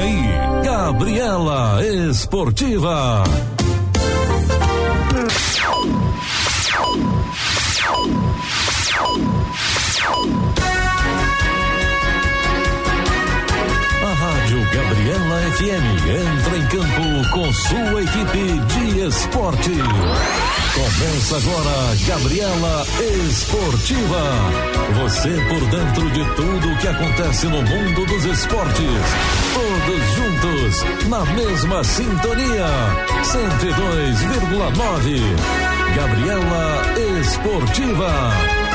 aí, Gabriela Esportiva. A Rádio Gabriela FM entra em campo com sua equipe de esporte. Começa agora Gabriela Esportiva. Você por dentro de tudo o que acontece no mundo dos esportes. Todos juntos, na mesma sintonia. 102,9. Gabriela Esportiva.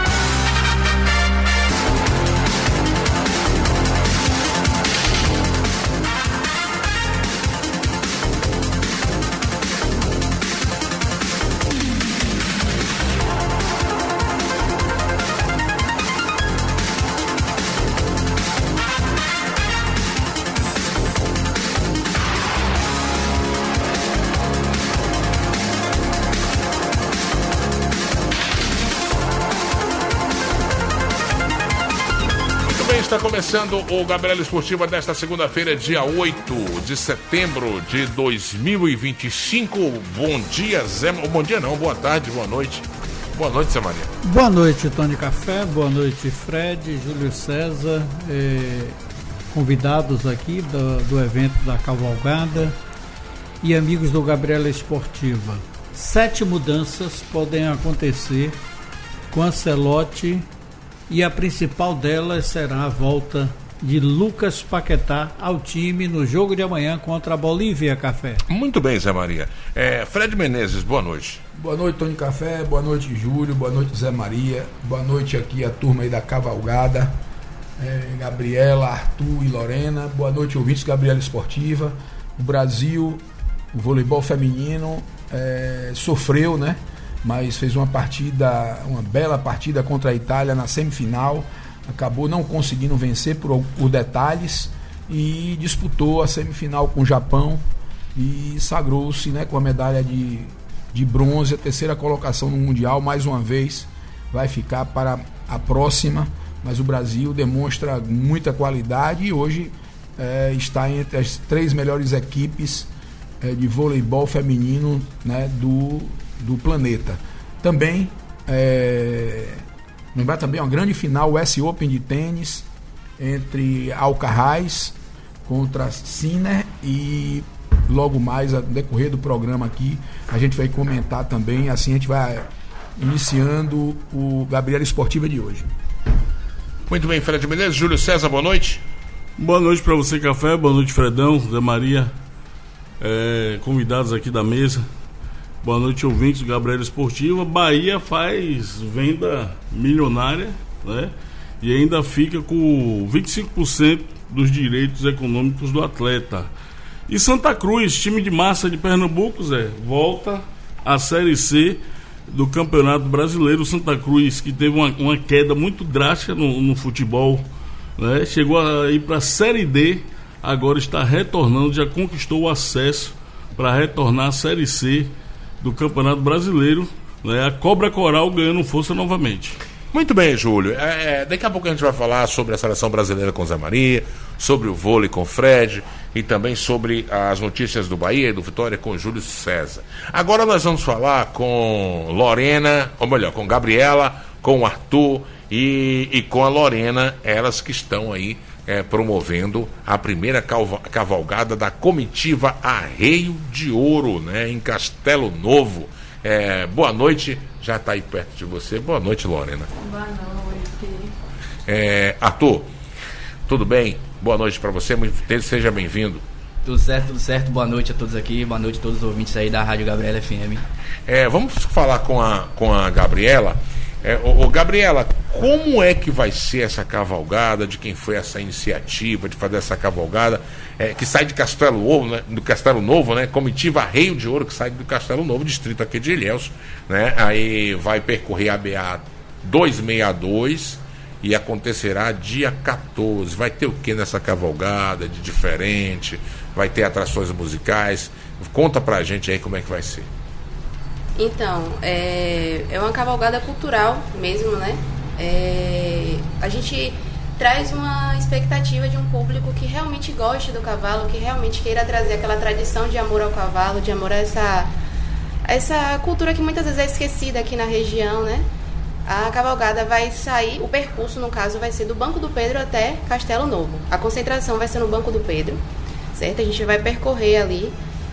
Está começando o Gabriela Esportiva desta segunda-feira, dia 8 de setembro de 2025. Bom dia, Zé. Bom dia não, boa tarde, boa noite. Boa noite, Zé Maria. Boa noite, Tony Café. Boa noite, Fred, Júlio César, convidados aqui do evento da Cavalgada e amigos do Gabriela Esportiva. 7 mudanças podem acontecer com Ancelotti. E a principal delas será a volta de Lucas Paquetá ao time no jogo de amanhã contra a Bolívia, Café. Muito bem, Zé Maria. Fred Menezes, boa noite. Boa noite, Tony Café. Boa noite, Júlio. Boa noite, Zé Maria. Boa noite aqui a turma aí da Cavalgada. Gabriela, Arthur e Lorena. Boa noite, ouvintes da Gabriela Esportiva. O Brasil, o voleibol feminino, sofreu, né? Mas fez uma bela partida contra a Itália na semifinal, acabou não conseguindo vencer por detalhes e disputou a semifinal com o Japão e sagrou-se, né, com a medalha de bronze, a terceira colocação no Mundial. Mais uma vez vai ficar para a próxima, mas o Brasil demonstra muita qualidade e hoje está entre as 3 melhores equipes de voleibol feminino, né, do planeta. Também lembrar também uma grande final, o US Open de tênis entre Alcaraz contra Sinner, e logo mais no decorrer do programa aqui a gente vai comentar também. Assim a gente vai iniciando o Gabriela Esportiva de hoje. Muito bem, Fred Menezes. Júlio César, boa noite. Boa noite para você, Café. Boa noite, Fredão, Zé Maria, convidados aqui da mesa. Boa noite, ouvintes do Gabriela Esportiva. Bahia faz venda milionária, né? E ainda fica com 25% dos direitos econômicos do atleta. E Santa Cruz, time de massa de Pernambuco, Zé, volta à Série C do Campeonato Brasileiro. Santa Cruz, que teve uma queda muito drástica no futebol, né? Chegou a ir para a Série D, agora está retornando, já conquistou o acesso para retornar à Série C do Campeonato Brasileiro, né? A Cobra Coral ganhando força novamente. Muito bem, Júlio. Daqui a pouco a gente vai falar sobre a seleção brasileira com Zé Maria, sobre o vôlei com o Fred e também sobre as notícias do Bahia e do Vitória com o Júlio César. Agora nós vamos falar com Lorena, ou melhor, com Gabriela, com o Arthur e com a Lorena, elas que estão aí promovendo a primeira cavalgada da comitiva Arreio de Ouro, né, em Castelo Novo. Boa noite, já está aí perto de você. Boa noite, Lorena. Boa noite. Arthur, tudo bem? Boa noite para você, seja bem-vindo. Tudo certo. Boa noite a todos aqui, boa noite a todos os ouvintes aí da Rádio Gabriela FM. Vamos falar com a Gabriela. Gabriela, como é que vai ser essa cavalgada? De quem foi essa iniciativa de fazer essa cavalgada que sai de Castelo Novo, né? Do Castelo Novo, né? Comitiva Arreio de Ouro, que sai do Castelo Novo, distrito aqui de Ilhéus, né? Aí vai percorrer a BA 262 e acontecerá dia 14. Vai ter o que nessa cavalgada de diferente? Vai ter atrações musicais? Conta pra gente aí como é que vai ser. Então, é uma cavalgada cultural mesmo, né? A gente traz uma expectativa de um público que realmente goste do cavalo, que realmente queira trazer aquela tradição de amor ao cavalo, de amor a essa cultura que muitas vezes é esquecida aqui na região, né? A cavalgada vai sair, o percurso, no caso, vai ser do Banco do Pedro até Castelo Novo. A concentração vai ser no Banco do Pedro, certo? A gente vai percorrer ali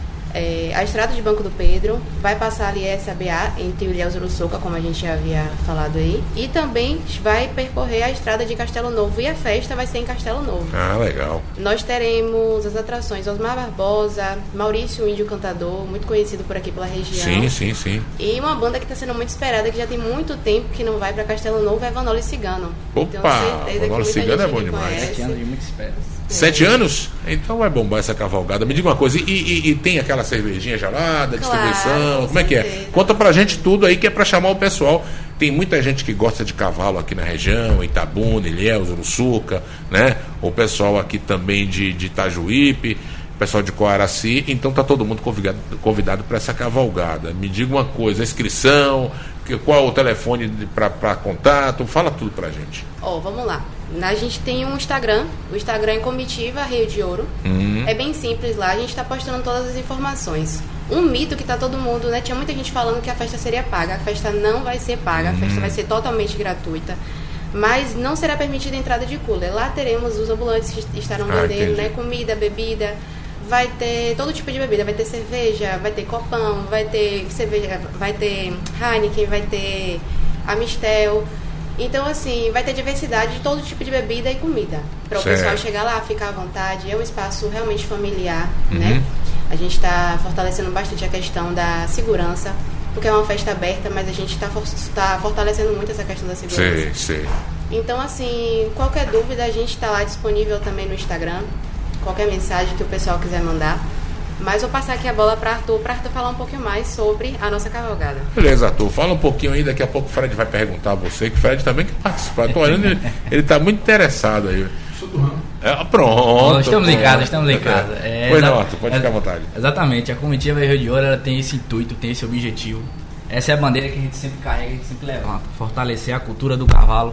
a estrada de Banco do Pedro, vai passar ali essa BA entre Ilhéus e Uruçuca, como a gente já havia falado aí, e também vai percorrer a estrada de Castelo Novo, e a festa vai ser em Castelo Novo. Ah, legal. Nós teremos as atrações Osmar Barbosa, Maurício Índio Cantador, muito conhecido por aqui pela região. Sim. E uma banda que está sendo muito esperada, que já tem muito tempo que não vai para Castelo Novo, é Vanoli Cigano. Opa, Vanoli Cigano é bom demais. 7 anos de muita espera. 7 anos? Então vai bombar essa cavalgada. Me diga uma coisa, e tem aquela cervejinha gelada, distribuição, como é que é? Conta pra gente tudo aí que é pra chamar o pessoal. Tem muita gente que gosta de cavalo aqui na região, Itabuna, Ilhéus, Uruçuca, né? O pessoal aqui também de Itajuípe, o pessoal de Coaraci, então tá todo mundo convidado para essa cavalgada. Me diga uma coisa, a inscrição, qual o telefone para contato, fala tudo pra gente. Vamos lá. A gente tem um Instagram, o Instagram é Comitiva Rio de Ouro. É bem simples lá, a gente está postando todas as informações. Um mito que tá todo mundo, né? Tinha muita gente falando que a festa seria paga. A festa não vai ser paga, a festa vai ser totalmente gratuita. Mas não será permitida a entrada de cooler. Lá teremos os ambulantes que estarão vendendo, né? Comida, bebida. Vai ter todo tipo de bebida, vai ter cerveja, vai ter copão, vai ter cerveja, vai ter Heineken, vai ter Amistel. Então, assim, vai ter diversidade de todo tipo de bebida e comida. Para o pessoal chegar lá, ficar à vontade. É um espaço realmente familiar, né? A gente está fortalecendo bastante a questão da segurança, porque é uma festa aberta, mas a gente está fortalecendo muito essa questão da segurança. Sim. Então, assim, qualquer dúvida, a gente está lá disponível também no Instagram. Qualquer mensagem que o pessoal quiser mandar. Mas vou passar aqui a bola para Arthur falar um pouquinho mais sobre a nossa cavalgada. Beleza, Arthur. Fala um pouquinho aí, daqui a pouco o Fred vai perguntar a você, que o Fred também quer participar. Estou olhando, ele está muito interessado aí. Sou do ramo. Pronto. Estamos em casa. Pois não, Arthur, pode ficar à vontade. Exatamente, a Comitiva Rio de Ouro, ela tem esse intuito, tem esse objetivo. Essa é a bandeira que a gente sempre carrega, a gente sempre levanta. Fortalecer a cultura do cavalo,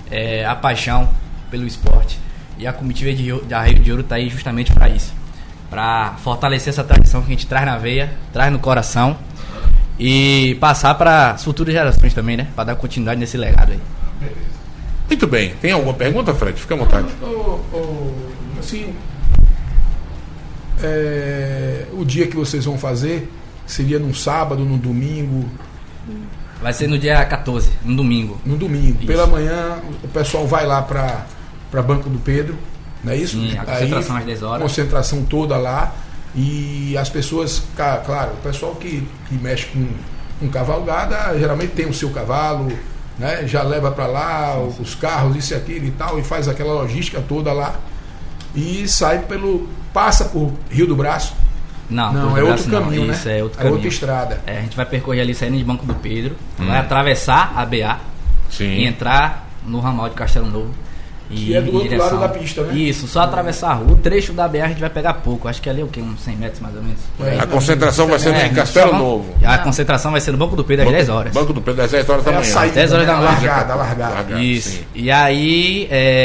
a paixão pelo esporte. E a Comitiva da Rio de Ouro está aí justamente para isso. Para fortalecer essa tradição que a gente traz na veia, traz no coração e passar para as futuras gerações também, né? Para dar continuidade nesse legado aí. Muito bem. Tem alguma pergunta, Fred? Fica à vontade. Assim, o dia que vocês vão fazer seria num sábado, num domingo? Vai ser no dia 14, no domingo. No domingo. Isso. Pela manhã, o pessoal vai lá para Banco do Pedro, não é isso? Sim, a concentração às 10 horas. Concentração toda lá. E as pessoas, claro, o pessoal que mexe com cavalgada, geralmente tem o seu cavalo, né? Já leva para lá os carros, isso e aquilo e tal, e faz aquela logística toda lá. E passa por Rio do Braço. Não, é outro caminho, né? Isso, é outro caminho. Outra estrada. A gente vai percorrer ali saindo de Banco do Pedro, vai atravessar a BA e entrar no ramal de Castelo Novo. Que é do outro lado da pista, né? Isso, só atravessar a rua. O trecho da BR a gente vai pegar pouco. Acho que ali é o quê? Uns 100 metros mais ou menos. A concentração vai ser em Castelo Novo. A concentração vai ser no Banco do Pedro às 10 horas. Banco do Pedro às 10 horas da manhã. 10 horas da manhã. Largada. Isso. Sim. E aí,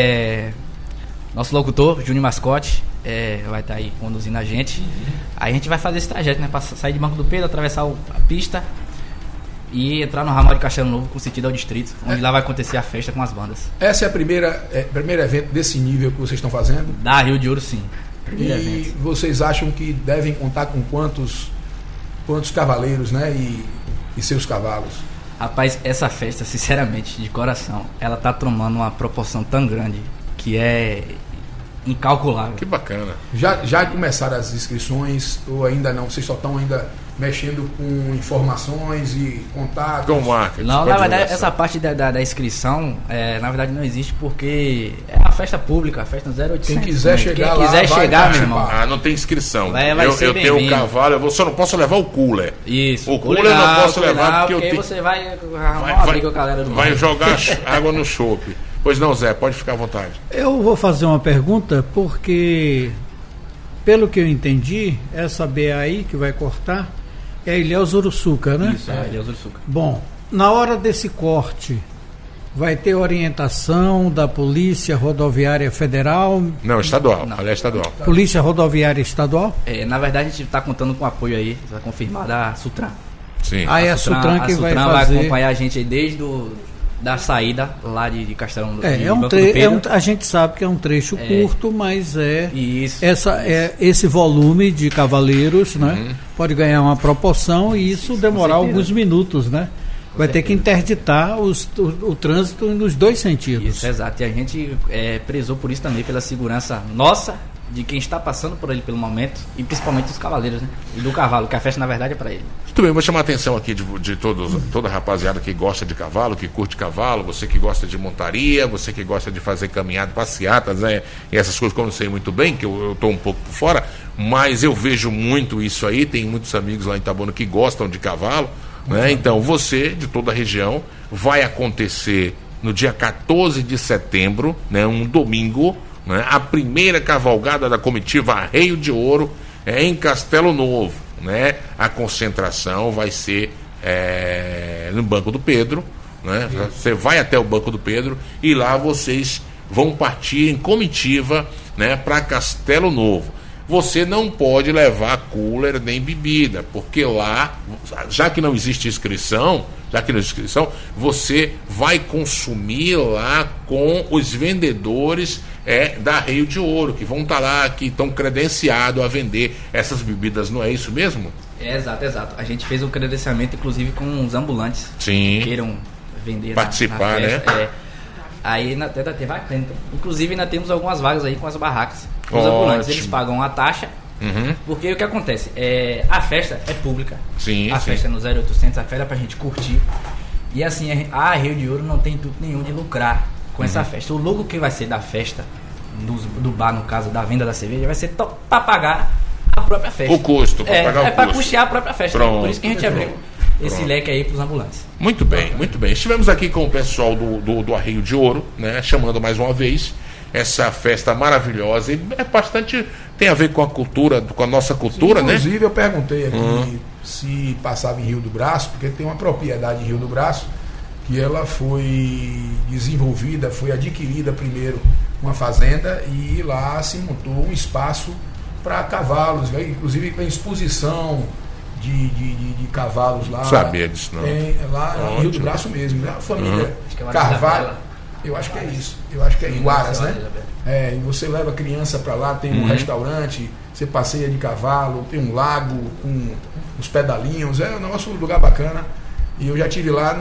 nosso locutor, Júnior Mascote, vai estar aí conduzindo a gente. Aí a gente vai fazer esse trajeto, né? Pra sair de Banco do Pedro, atravessar a pista e entrar no ramal de Castelo Novo com sentido ao distrito, onde lá vai acontecer a festa com as bandas. Essa é a primeiro evento desse nível que vocês estão fazendo? Da Rio de Ouro, sim. Primeiro E evento. vocês acham que devem contar com quantos cavaleiros, né? E seus cavalos? Rapaz, essa festa, sinceramente, de coração, ela tá tomando uma proporção tão grande que é incalculável. Que bacana. Já começaram as inscrições ou ainda não? Vocês só estão ainda mexendo com informações e contatos? Com marketing. Não, com na verdade, divulgação. essa parte da inscrição, na verdade, não existe porque é uma festa pública, a festa 0800. Quem quiser chegar Quem lá, quiser vai chegar, meu participar. irmão. Não tem inscrição. Vai eu ser tenho um bem-vindo. cavalo, eu só não posso levar o cooler. Isso. O cooler eu não posso levar porque eu aí tenho. você vai arrumar uma briga com a galera do vai bairro. jogar água no chope. Pois não, Zé, pode ficar à vontade. Eu vou fazer uma pergunta porque, pelo que eu entendi, essa BA aí que vai cortar é Ilhéus Uruçuca, né? Isso, Ilhéus Uruçuca. Bom, na hora desse corte, Vai ter orientação da Polícia Rodoviária Federal? Não, estadual. Aliás, estadual. Polícia Rodoviária Estadual? Na verdade, a gente está contando com o apoio aí, está confirmada a Sutran. Sim. Aí a Sutran que vai fazer... vai acompanhar a gente aí desde da saída lá de Castelão. A gente sabe que é um trecho curto, mas esse volume de cavaleiros, né, pode ganhar uma proporção e isso demorar alguns minutos, né? Vai ter que interditar o trânsito nos dois sentidos. Isso, exato. E a gente prezou por isso também, pela segurança nossa, de quem está passando por ele pelo momento, e principalmente dos cavaleiros, né? E do cavalo, que a festa na verdade é para ele. Muito bem, vou chamar a atenção aqui de toda a rapaziada que gosta de cavalo, que curte cavalo, você que gosta de montaria, você que gosta de fazer caminhada, passeatas, né? E essas coisas que eu não sei muito bem, que eu estou um pouco por fora, mas eu vejo muito isso aí, tem muitos amigos lá em Itabuna que gostam de cavalo, né? Então você, de toda a região, vai acontecer no dia 14 de setembro, né? Um domingo, né? A primeira cavalgada da comitiva Arreio de Ouro em Castelo Novo, né? A concentração vai ser no Banco do Pedro, né? Você vai até o Banco do Pedro e lá vocês vão partir em comitiva, né? Para Castelo Novo. Você não pode levar cooler nem bebida, porque lá, já que não existe inscrição, você vai consumir lá com os vendedores da Arreio de Ouro, que vão estar lá, que estão credenciados a vender essas bebidas, não é isso mesmo? Exato. A gente fez um credenciamento, inclusive, com os ambulantes. Sim. Que queiram vender participar, na festa, né? Aí ainda tem vaga, inclusive ainda temos algumas vagas aí com as barracas. Os ambulantes, eles pagam a taxa, porque o que acontece? A festa é pública. Sim, a festa é no 0800, a festa é pra gente curtir. E assim, a Arreio de Ouro não tem intuito nenhum de lucrar com essa festa. O lucro que vai ser da festa, do bar, no caso, da venda da cerveja, vai ser pra pagar a própria festa. O custo, pra pagar o custo. Pra custear a própria festa. Pronto. Por isso que a gente abriu esse leque aí pros ambulantes. Muito bem. Estivemos aqui com o pessoal do Arreio de Ouro, né? Chamando mais uma vez essa festa maravilhosa e tem a ver com a cultura, com a nossa cultura, né? Inclusive eu perguntei aqui se passava em Rio do Braço, porque tem uma propriedade em Rio do Braço que ela foi desenvolvida, foi adquirida primeiro uma fazenda e lá se montou um espaço para cavalos, inclusive tem exposição de cavalos lá. Sabia disso, não? Lá em Rio do Braço mesmo, né? A família Carvalho, eu acho que é isso. Eu acho que é Iguaras, né? E você leva a criança para lá, tem um restaurante, você passeia de cavalo, tem um lago com os pedalinhos, é um negócio, um lugar bacana. E eu já estive lá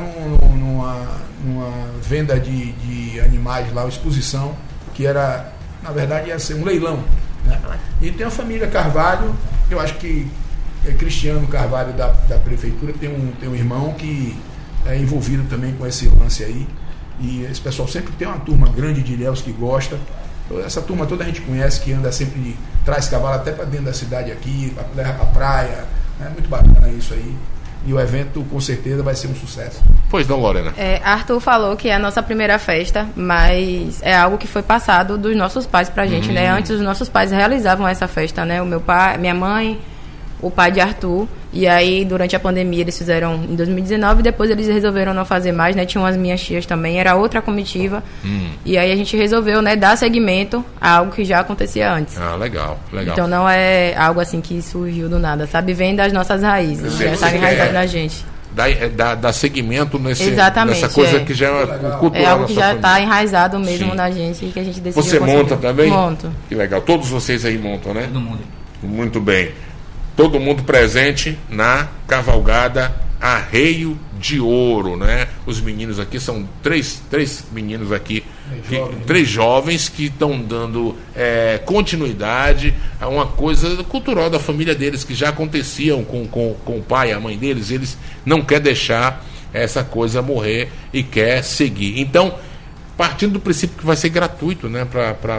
numa venda de animais lá, uma exposição, que era, na verdade, ia ser um leilão, né? E tem a família Carvalho, eu acho que Cristiano Carvalho da prefeitura tem um irmão que é envolvido também com esse lance aí. E esse pessoal sempre tem uma turma grande de ilhéus que gosta. Essa turma toda a gente conhece, que anda sempre, traz cavalo até para dentro da cidade aqui, leva para praia. É muito bacana isso aí. E o evento com certeza vai ser um sucesso. Pois não, Lorena? Arthur falou que é a nossa primeira festa, mas é algo que foi passado dos nossos pais pra gente, né? Antes os nossos pais realizavam essa festa, né? O meu pai, minha mãe, o pai de Arthur, e aí durante a pandemia eles fizeram em 2019 e depois eles resolveram não fazer mais, né? Tinham as minhas tias também, era outra comitiva, e aí a gente resolveu, né, dar seguimento a algo que já acontecia antes. Legal. Então não é algo assim que surgiu do nada, sabe? Vem das nossas raízes, já está enraizado na gente. Dá seguimento nessa coisa que já é cultural. É algo que já está enraizado mesmo na gente e que a gente decidiu. Você monta também? Monto. Que legal, todos vocês aí montam, né? Todo mundo. Muito bem. Todo mundo presente na cavalgada Arreio de Ouro, né? Os meninos aqui são três meninos aqui, três jovens que estão dando continuidade a uma coisa cultural da família deles, que já aconteciam com o pai e a mãe deles. Eles não querem deixar essa coisa morrer e quer seguir. Então, partindo do princípio que vai ser gratuito, né, para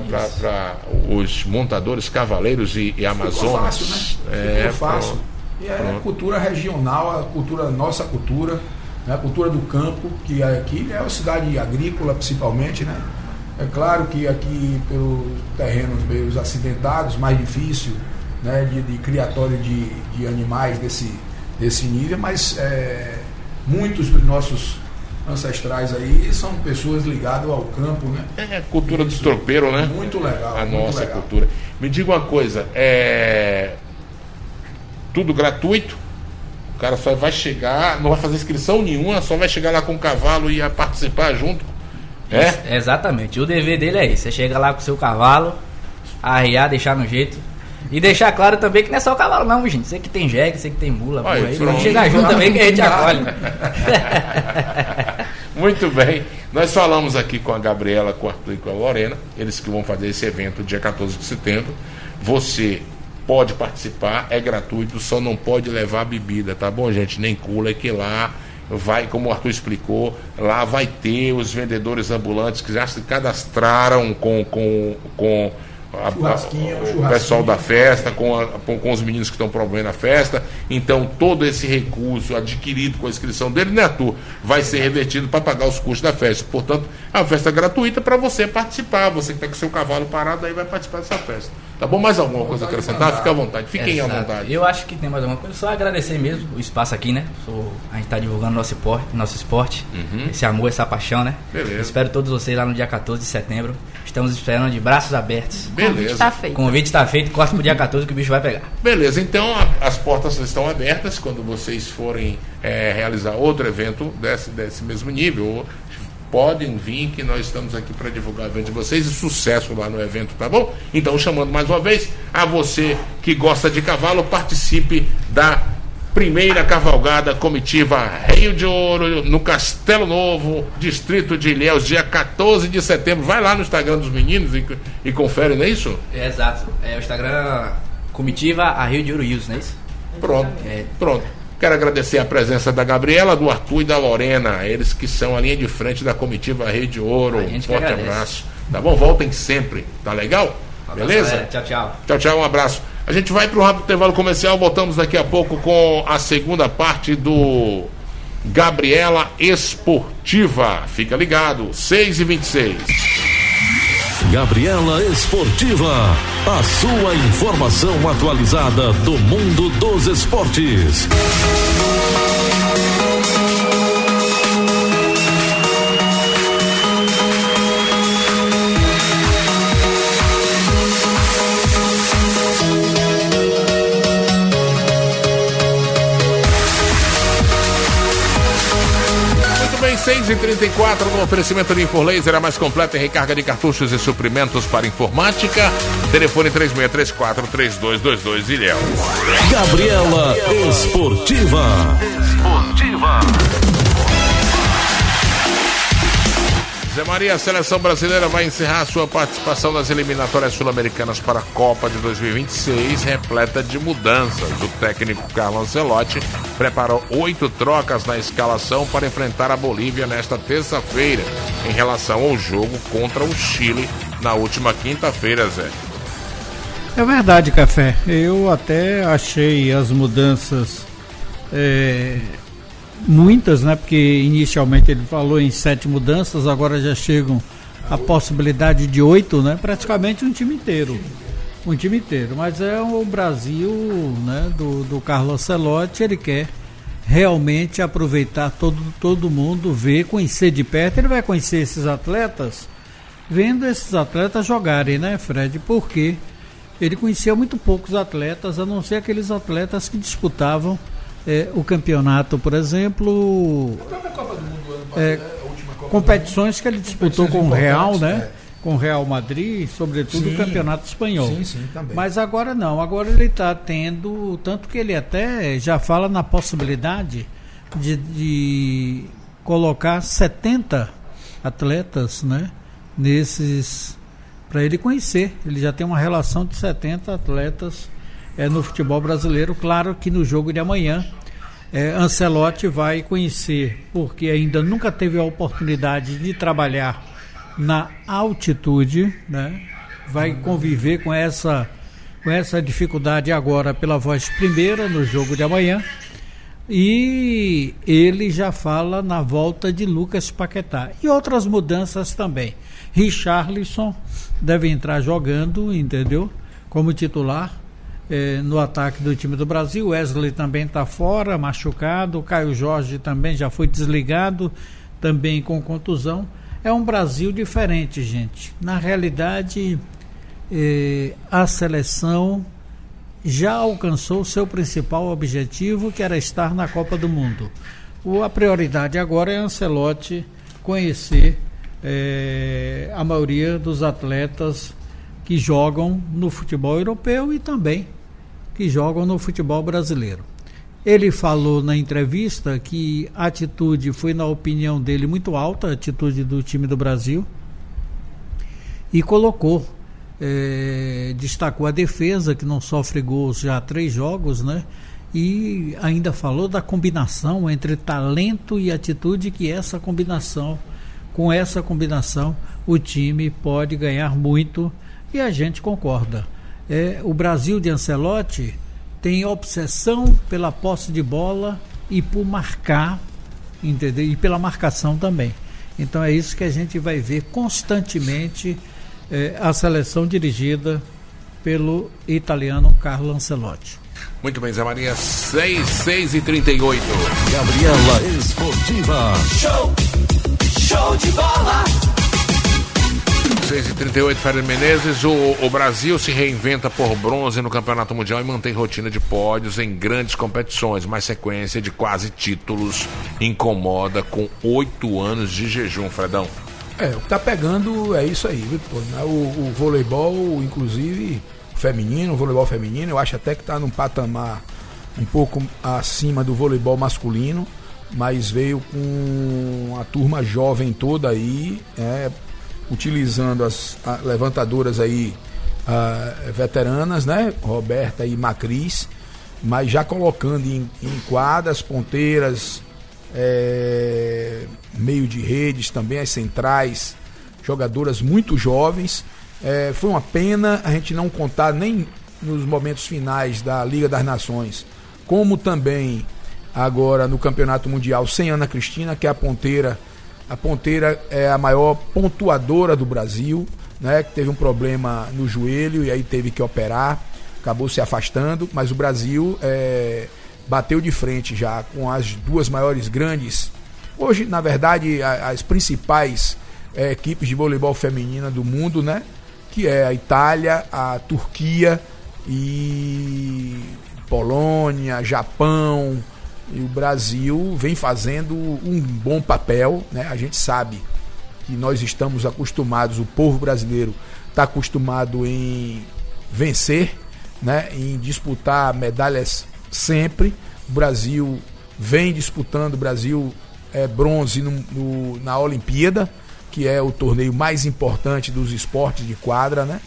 os montadores, cavaleiros e amazonas. Ficou fácil, né? Ficou fácil. E a cultura regional, nossa cultura, né, a cultura do campo, que aqui é uma cidade agrícola principalmente, né? É claro que aqui pelos terrenos meio acidentados, mais difícil, né, de criatório de animais desse nível, mas muitos dos nossos ancestrais aí, são pessoas ligadas ao campo, né? É a cultura do tropeiro, né? Muito legal. A muito nossa legal. cultura. Me diga uma coisa, tudo gratuito? O cara só vai chegar, não vai fazer inscrição nenhuma, só vai chegar lá com o cavalo e ia participar junto? Exatamente. O dever dele é esse. Você chega lá com o seu cavalo, arriar, deixar no jeito. E deixar claro também que não é só o cavalo não, gente. Você que tem jegue, você que tem mula, aí, pode chegar junto também que a gente acolhe. Muito bem. Nós falamos aqui com a Gabriela, com o Arthur e com a Lorena, eles que vão fazer esse evento dia 14 de setembro. Você pode participar, é gratuito, só não pode levar bebida, tá bom, gente? Nem cooler, que lá vai, como o Arthur explicou, lá vai ter os vendedores ambulantes que já se cadastraram com o pessoal da festa, com os meninos que estão promovendo a festa. Então todo esse recurso adquirido com a inscrição dele, né, Arthur, vai ser revertido para pagar os custos da festa. Portanto, é uma festa gratuita para você participar. Você que está com seu cavalo parado aí vai participar dessa festa. Tá bom? Mais alguma coisa a acrescentar? Fica à vontade, fiquem à vontade. Eu acho que tem mais alguma coisa. Só agradecer mesmo o espaço aqui, né? A gente está divulgando nosso esporte, esse amor, essa paixão, né? Beleza. Espero todos vocês lá no dia 14 de setembro. Estamos esperando de braços abertos. Beleza. O convite está feito. O convite está feito, corta pro dia 14 que o bicho vai pegar. Beleza, então as portas estão abertas quando vocês forem realizar outro evento desse mesmo nível. Podem vir que nós estamos aqui para divulgar o evento de vocês e sucesso lá no evento, tá bom? Então, chamando mais uma vez a você que gosta de cavalo, participe da primeira cavalgada comitiva Rio de Ouro no Castelo Novo, distrito de Ilhéus, dia 14 de setembro. Vai lá no Instagram dos meninos e confere, não é isso? Exato. O Instagram comitiva a Rio de Ouro Hills, não é isso? Pronto, pronto. Quero agradecer a presença da Gabriela, do Arthur e da Lorena, eles que são a linha de frente da comitiva Rio de Ouro. Um forte abraço. Tá bom? Voltem sempre. Tá legal? Beleza? Tchau, tchau. Tchau, tchau. Um abraço. A gente vai para um rápido intervalo comercial. Voltamos daqui a pouco com a segunda parte do Gabriela Esportiva. Fica ligado. 6h26. Gabriela Esportiva, a sua informação atualizada do mundo dos esportes. Muito bem, 6h34 no oferecimento de Infor-Laser, a mais completa em recarga de cartuchos e suprimentos para informática. Telefone 3634-3222 Ilhéus. Gabriela Esportiva. Zé Maria, a seleção brasileira vai encerrar sua participação nas eliminatórias sul-americanas para a Copa de 2026, repleta de mudanças. O técnico Carlo Ancelotti preparou 8 trocas na escalação para enfrentar a Bolívia nesta terça-feira, em relação ao jogo contra o Chile na última quinta-feira, Zé. É verdade, Café. Eu até achei as mudanças muitas, né? Porque inicialmente ele falou em 7 mudanças, agora já chegam a possibilidade de 8, né? Praticamente um time inteiro. Mas é o Brasil, né? Do Carlo Ancelotti, ele quer realmente aproveitar todo mundo, ver, conhecer de perto. Ele vai conhecer esses atletas, vendo esses atletas jogarem, né, Fred? Porque ele conhecia muito poucos atletas, a não ser aqueles atletas que disputavam o campeonato, por exemplo, competições que ele disputou com o Real, né? Com o Real Madrid, sobretudo o campeonato espanhol. Sim, também. Mas agora não, agora ele está tendo, tanto que ele até já fala na possibilidade de colocar 70 atletas, né? Nesses, para ele conhecer. Ele já tem uma relação de 70 atletas no futebol brasileiro. Claro que no jogo de amanhã Ancelotti vai conhecer, porque ainda nunca teve a oportunidade de trabalhar na altitude, né? Vai conviver com essa dificuldade agora pela voz primeira no jogo de amanhã. E ele já fala na volta de Lucas Paquetá e outras mudanças também. Richarlison deve entrar jogando, entendeu? Como titular no ataque do time do Brasil. Wesley também está fora, machucado. Caio Jorge também já foi desligado, também com contusão. É um Brasil diferente, gente. Na realidade, a seleção já alcançou o seu principal objetivo, que era estar na Copa do Mundo. A prioridade agora é Ancelotti conhecer a maioria dos atletas que jogam no futebol europeu e também que jogam no futebol brasileiro. Ele falou na entrevista que a atitude foi, na opinião dele, muito alta, a atitude do time do Brasil, e colocou, destacou a defesa, que não sofre gols já há 3 jogos, né? E ainda falou da combinação entre talento e atitude, que com essa combinação, o time pode ganhar muito, e a gente concorda. O Brasil de Ancelotti tem obsessão pela posse de bola e por marcar, entendeu? E pela marcação também. Então é isso que a gente vai ver constantemente, a seleção dirigida pelo italiano Carlo Ancelotti. Muito bem, Zé Maria, 6:38. Gabriela Esportiva. Show de bola! 6:38, Fernando Menezes. O Brasil se reinventa por bronze no Campeonato Mundial e mantém rotina de pódios em grandes competições, mas sequência de quase títulos incomoda com 8 anos de jejum, Fredão. O que tá pegando é isso aí, Vitor. O voleibol, inclusive feminino, o voleibol feminino, eu acho até que tá num patamar um pouco acima do voleibol masculino, mas veio com a turma jovem toda aí, utilizando as levantadoras aí veteranas, né? Roberta e Macris, mas já colocando em quadras, ponteiras, meio de redes também, as centrais, jogadoras muito jovens. Foi uma pena a gente não contar nem nos momentos finais da Liga das Nações, como também agora no Campeonato Mundial, sem Ana Cristina, que é a ponteira. A ponteira é a maior pontuadora do Brasil, né? Que teve um problema no joelho e aí teve que operar, acabou se afastando, mas o Brasil bateu de frente já com as 2 maiores grandes. Hoje, na verdade, as principais equipes de voleibol feminina do mundo, né? Que é a Itália, a Turquia e Polônia, Japão. E o Brasil vem fazendo um bom papel, né? A gente sabe que nós estamos acostumados, o povo brasileiro está acostumado em vencer, né? Em disputar medalhas sempre. O Brasil vem disputando, o Brasil é bronze na Olimpíada, que é o torneio mais importante dos esportes de quadra, né?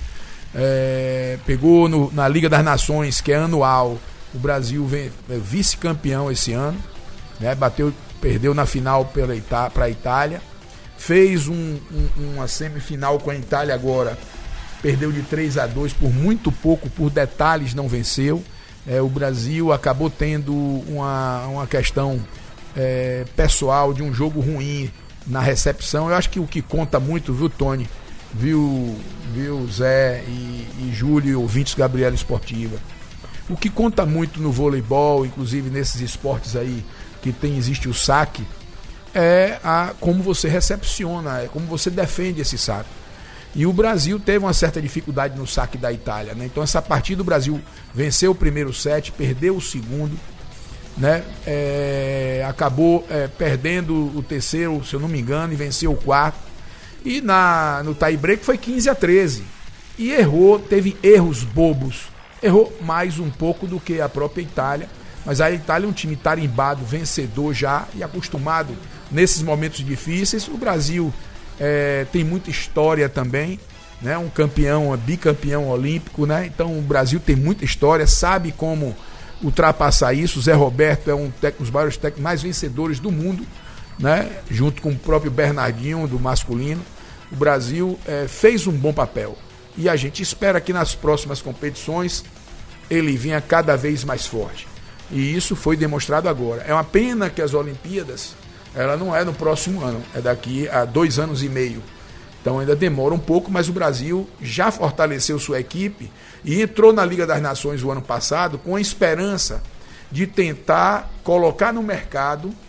Pegou na Liga das Nações, que é anual. O Brasil é vice-campeão esse ano, né? Perdeu na final para a Itália, fez uma semifinal com a Itália agora, perdeu de 3-2 por muito pouco, por detalhes não venceu. O Brasil acabou tendo uma questão pessoal de um jogo ruim na recepção. Eu acho que o que conta muito, viu, Tony, viu Zé e Júlio e ouvintes Gabriela Esportiva, o que conta muito no voleibol, inclusive nesses esportes aí que existe o saque, é como você recepciona, é como você defende esse saque. E o Brasil teve uma certa dificuldade no saque da Itália, né? Então essa partida o Brasil venceu o primeiro set, perdeu o segundo, né? Acabou perdendo o terceiro, se eu não me engano, e venceu o quarto. E no tie-break foi 15-13. E teve erros bobos. Errou mais um pouco do que a própria Itália, mas a Itália é um time tarimbado, vencedor já e acostumado nesses momentos difíceis. O Brasil tem muita história também, né? Um bicampeão olímpico, né? Então o Brasil tem muita história, sabe como ultrapassar isso. O Zé Roberto é um dos maiores técnicos mais vencedores do mundo, né? Junto com o próprio Bernardinho do masculino. O Brasil fez um bom papel. E a gente espera que nas próximas competições ele venha cada vez mais forte. E isso foi demonstrado agora. É uma pena que as Olimpíadas, ela não é no próximo ano, é daqui a 2 anos e meio. Então ainda demora um pouco, mas o Brasil já fortaleceu sua equipe e entrou na Liga das Nações o ano passado com a esperança de tentar colocar no mercado,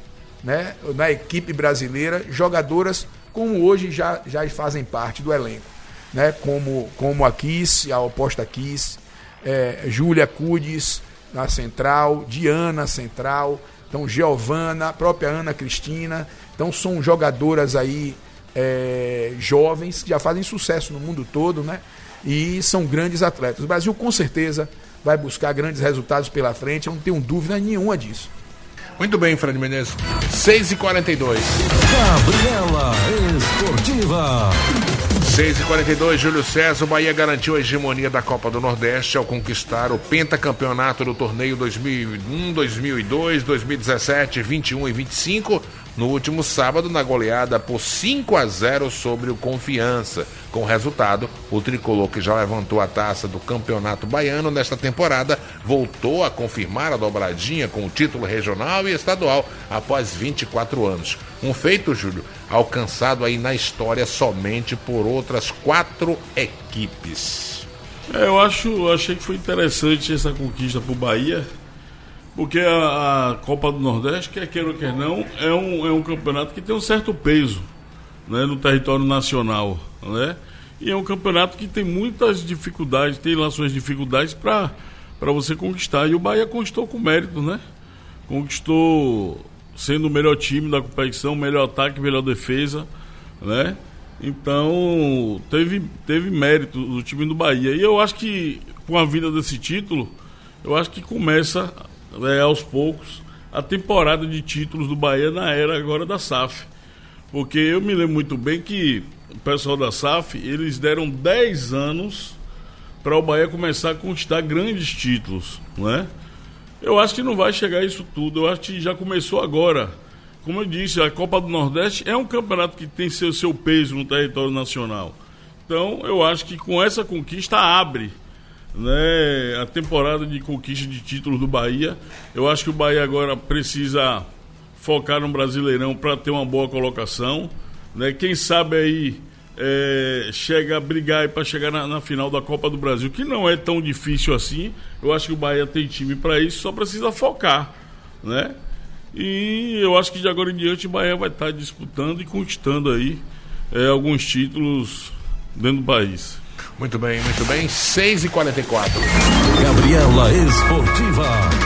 né, na equipe brasileira, jogadoras como hoje já fazem parte do elenco, né, como a Kiss, a oposta Kiss, Júlia Cudes na central, Diana central, então Giovana, a própria Ana Cristina. Então são jogadoras aí jovens que já fazem sucesso no mundo todo, né, e são grandes atletas. O Brasil com certeza vai buscar grandes resultados pela frente, eu não tenho dúvida nenhuma disso. Muito bem, Fred Menezes. 6h42. Gabriela Esportiva. 6h42, Júlio César. O Bahia garantiu a hegemonia da Copa do Nordeste ao conquistar o pentacampeonato do torneio 2001, 2002, 2017, 21 e 25 no último sábado, na goleada por 5-0 sobre o Confiança. Com o resultado, o tricolor, que já levantou a taça do Campeonato Baiano nesta temporada, voltou a confirmar a dobradinha com o título regional e estadual após 24 anos. Um feito, Júlio, alcançado aí na história somente por outras 4 equipes. Eu achei que foi interessante essa conquista para o Bahia, porque a Copa do Nordeste, quer queira ou quer não, é um campeonato que tem um certo peso, né, no território nacional, né? E é um campeonato que tem muitas dificuldades, tem lá suas dificuldades para você conquistar. E o Bahia conquistou com mérito, né? Conquistou sendo o melhor time da competição, melhor ataque, melhor defesa, né? Então teve mérito o time do Bahia. E eu acho que com a vinda desse título, eu acho que começa aos poucos a temporada de títulos do Bahia na era agora da SAF. Porque eu me lembro muito bem que o pessoal da SAF, eles deram 10 anos para o Bahia começar a conquistar grandes títulos, né? Eu acho que não vai chegar a isso tudo, eu acho que já começou agora. Como eu disse, a Copa do Nordeste é um campeonato que tem seu peso no território nacional. Então, eu acho que com essa conquista abre, né, a temporada de conquista de títulos do Bahia. Eu acho que o Bahia agora precisa focar no Brasileirão para ter uma boa colocação, né? Quem sabe aí chega a brigar para chegar na final da Copa do Brasil, que não é tão difícil assim. Eu acho que o Bahia tem time para isso, só precisa focar, né? E eu acho que de agora em diante o Bahia vai estar disputando e conquistando aí alguns títulos dentro do país. Muito bem, 6h44. Gabriela Esportiva.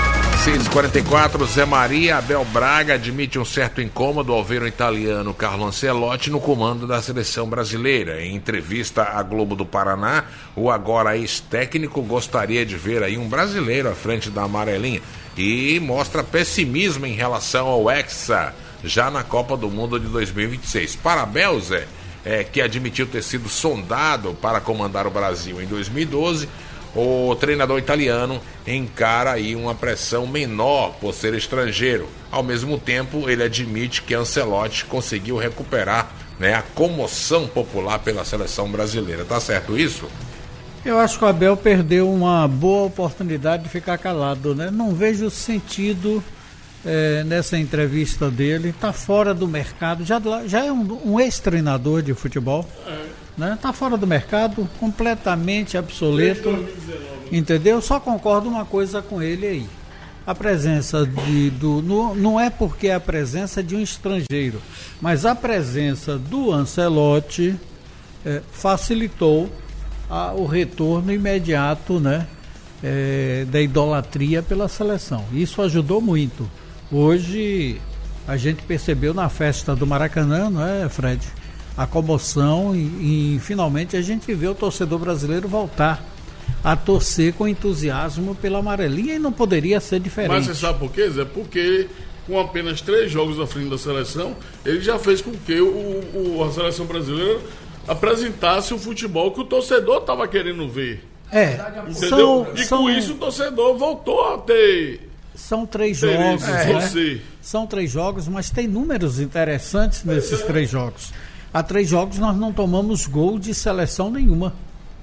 6h44, Zé Maria. Abel Braga admite um certo incômodo ao ver o italiano Carlo Ancelotti no comando da seleção brasileira. Em entrevista à Globo do Paraná, o agora ex-técnico gostaria de ver aí um brasileiro à frente da amarelinha e mostra pessimismo em relação ao Hexa, já na Copa do Mundo de 2026. Para Abel, Zé, que admitiu ter sido sondado para comandar o Brasil em 2012, o treinador italiano encara aí uma pressão menor por ser estrangeiro. Ao mesmo tempo, ele admite que Ancelotti conseguiu recuperar, né, a comoção popular pela seleção brasileira. Tá certo isso? Eu acho que o Abel perdeu uma boa oportunidade de ficar calado, né? Não vejo sentido nessa entrevista dele. Está fora do mercado, já é um ex-treinador de futebol, né? Está fora do mercado, completamente obsoleto, entendeu? Só concordo uma coisa com ele aí. A presença não é porque é a presença de um estrangeiro, mas a presença do Ancelotti facilitou o retorno imediato, né, da idolatria pela seleção. Isso ajudou muito. Hoje a gente percebeu na festa do Maracanã, não é, Fred? A comoção e finalmente a gente vê o torcedor brasileiro voltar a torcer com entusiasmo pela amarelinha, e não poderia ser diferente. Mas você sabe por quê, Zé? Porque com apenas 3 jogos à frente da seleção, ele já fez com que a seleção brasileira apresentasse o futebol que o torcedor estava querendo ver. Entendeu? Com isso o torcedor voltou a ter... São 3 jogos, né? São 3 jogos, mas tem números interessantes nesses 3 jogos. Há 3 jogos nós não tomamos gol de seleção nenhuma,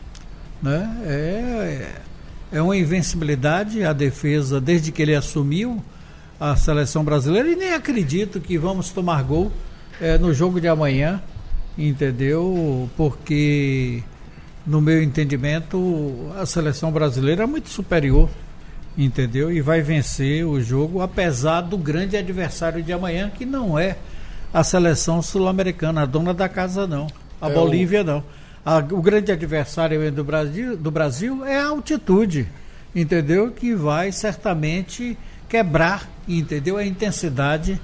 né? É uma invencibilidade a defesa desde que ele assumiu a seleção brasileira, e nem acredito que vamos tomar gol no jogo de amanhã, entendeu? Porque no meu entendimento a seleção brasileira é muito superior, entendeu? E vai vencer o jogo, apesar do grande adversário de amanhã, que não é a seleção sul-americana, a dona da casa não, a Bolívia não. O grande adversário do Brasil é a altitude, entendeu? Que vai certamente quebrar, entendeu? A intensidade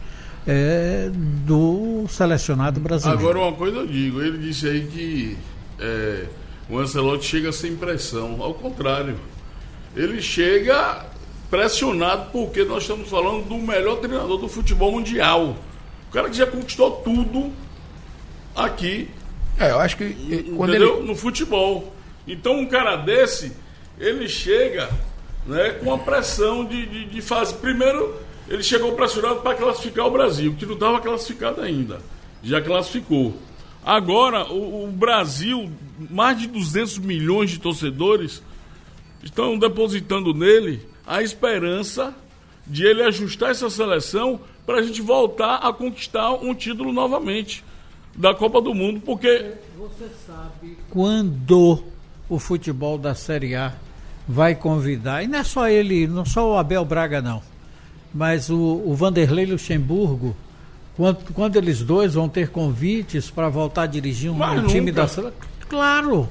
do selecionado brasileiro. Agora uma coisa eu digo, ele disse aí que o Ancelotti chega sem pressão. Ao contrário, ele chega pressionado, porque nós estamos falando do melhor treinador do futebol mundial. O cara que já conquistou tudo aqui. Eu acho que quando entendeu? No futebol. Então um cara desse, ele chega, né, com a pressão de fazer. Primeiro, ele chegou pressionado para classificar o Brasil, que não estava classificado ainda. Já classificou. Agora, o Brasil, mais de 200 milhões de torcedores estão depositando nele a esperança de ele ajustar essa seleção para a gente voltar a conquistar um título novamente da Copa do Mundo, porque... Você sabe quando o futebol da Série A vai convidar, e não é só ele, não só o Abel Braga não, mas o Vanderlei Luxemburgo, quando eles dois vão ter convites para voltar a dirigir um time da seleção, claro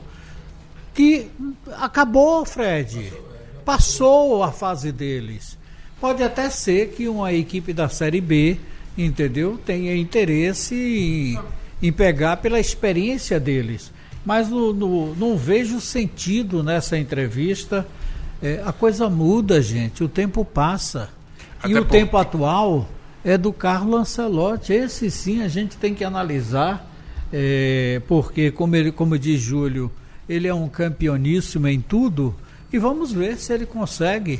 que acabou, Fred, passou a fase deles. Pode até ser que uma equipe da Série B, entendeu, tenha interesse em pegar pela experiência deles, mas não vejo sentido nessa entrevista. A coisa muda, gente, o tempo passa. E o tempo atual é do Carlo Ancelotti. Esse sim a gente tem que analisar, porque como diz Júlio, ele é um campeoníssimo em tudo, e vamos ver se ele consegue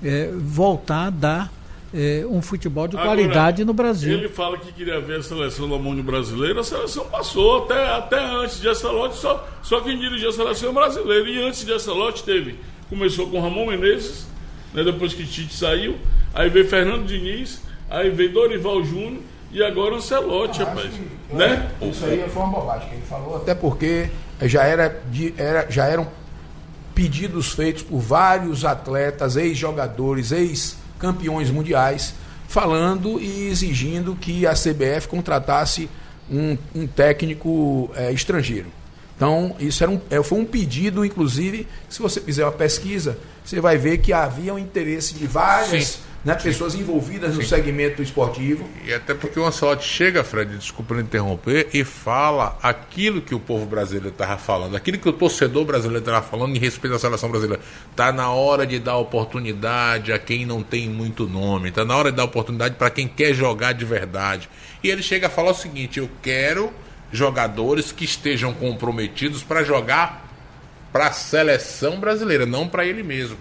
voltar a dar um futebol de qualidade no Brasil. Ele fala que queria ver a seleção do mundo brasileiro. A seleção passou até antes de Ancelotti, só quem dirigia a seleção brasileira. E antes de Ancelotti começou com Ramon Menezes, né, depois que Tite saiu, aí veio Fernando Diniz, aí veio Dorival Júnior e agora Ancelotti, rapaz. Né? Isso aí foi uma bobagem que ele falou, até porque já eram pedidos feitos por vários atletas, ex-jogadores, ex-campeões mundiais, falando e exigindo que a CBF contratasse um técnico estrangeiro. Então, isso foi um pedido, inclusive, se você fizer uma pesquisa, você vai ver que havia um interesse de várias pessoas envolvidas no segmento esportivo. E até porque o Ancelotti chega, Fred, desculpa me interromper, e fala aquilo que o povo brasileiro estava falando, aquilo que o torcedor brasileiro estava falando em respeito à seleção brasileira. Está na hora de dar oportunidade a quem não tem muito nome, está na hora de dar oportunidade para quem quer jogar de verdade. E ele chega a falar o seguinte: eu quero jogadores que estejam comprometidos para jogar para a seleção brasileira, não para ele mesmo.